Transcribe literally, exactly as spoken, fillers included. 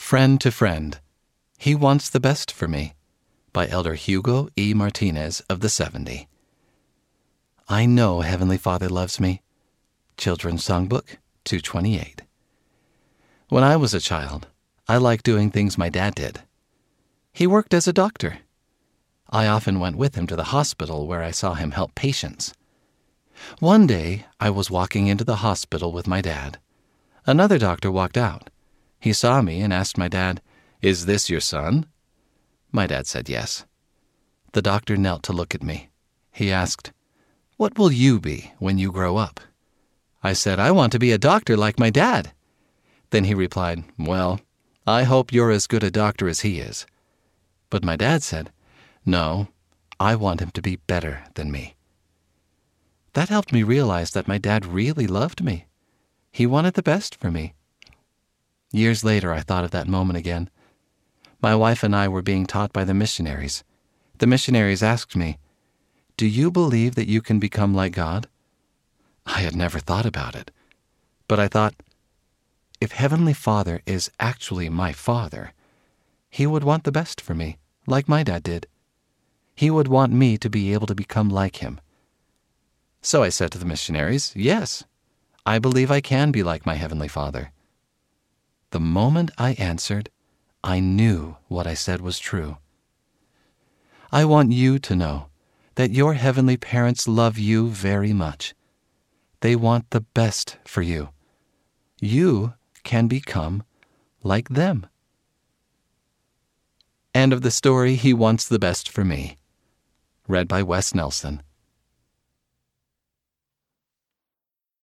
Friend to Friend. He Wants the Best for Me, by Elder Hugo E. Martinez of the seventy. I know Heavenly Father loves me. Children's Songbook, two twenty-eight. When I was a child, I liked doing things my dad did. He worked as a doctor. I often went with him to the hospital where I saw him help patients. One day, I was walking into the hospital with my dad. Another doctor walked out. He saw me and asked my dad, "Is this your son?" My dad said yes. The doctor knelt to look at me. He asked, "What will you be when you grow up?" I said, "I want to be a doctor like my dad." Then he replied, "Well, I hope you're as good a doctor as he is." But my dad said, "No, I want him to be better than me." That helped me realize that my dad really loved me. He wanted the best for me. Years later, I thought of that moment again. My wife and I were being taught by the missionaries. The missionaries asked me, "Do you believe that you can become like God?" I had never thought about it. But I thought, if Heavenly Father is actually my Father, He would want the best for me, like my dad did. He would want me to be able to become like Him. So I said to the missionaries, "Yes, I believe I can be like my Heavenly Father." The moment I answered, I knew what I said was true. I want you to know that your heavenly parents love you very much. They want the best for you. You can become like them. End of the story, He Wants the Best for Me. Read by Wes Nelson.